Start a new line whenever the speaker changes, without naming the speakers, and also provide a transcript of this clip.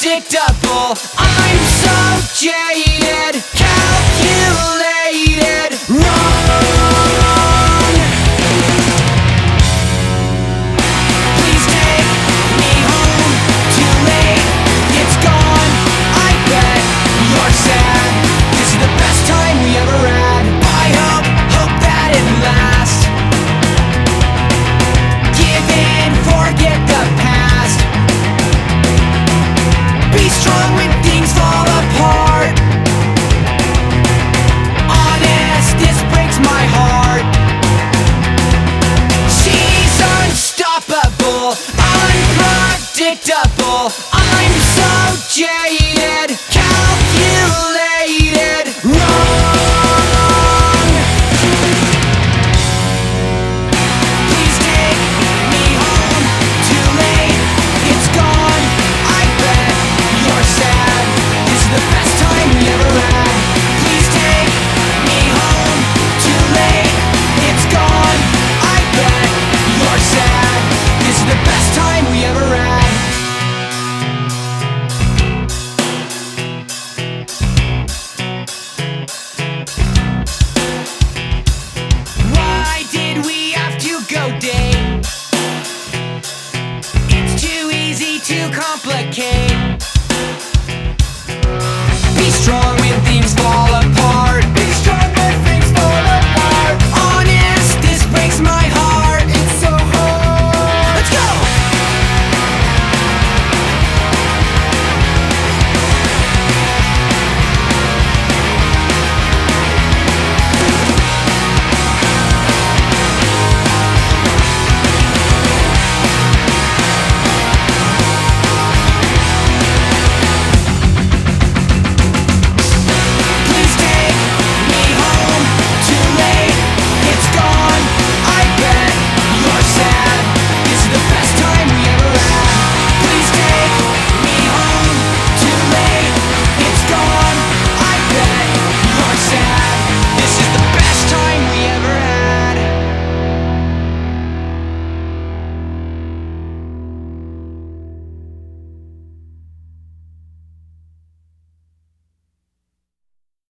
unpredictable. I'm so jaded, calculated, wrong. Please take me home, too late, it's gone. I bet you're sad, this is the best time we ever had. I hope that it lasts. Give in, forget the past. Be strong when things fall apart. Honest, this breaks my heart. She's unstoppable, unpredictable. I'm so jaded.